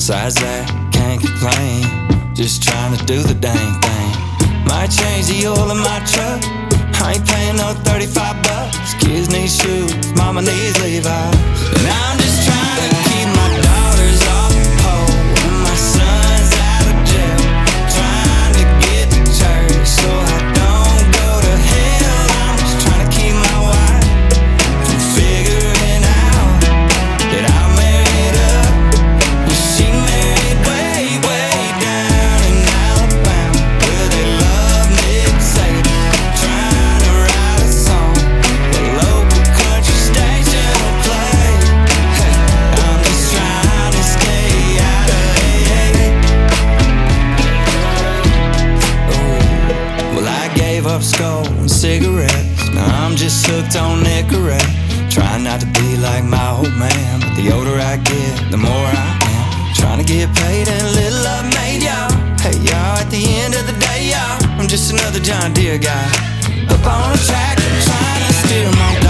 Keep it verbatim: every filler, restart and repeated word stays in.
Besides that, can't complain, just trying to do the dang thing. Might change the oil in my truck, I ain't paying no thirty-five bucks. Kids need shoes, mama needs Levi's, and I'm just trying to keep my daughters off the pole and my son's out of jail. Trying to get to church so I don't go to hell. I'm just trying to keep my wife from figuring out that I married up and she married way, way down in Alabama, where they love Nick Saban. Trying to write a song the local country station will play. Hey, I'm just trying to stay out of A A. Oh, well, I gave up skull and cigarettes, now I'm just hooked on Nicorette. Trying not to be like my old man, but the older I get, the more I am. Trying to get paid and a little love made, y'all. Hey, y'all, at the end of the day, y'all, I'm just another John Deere guy up on a tractor trying to steer my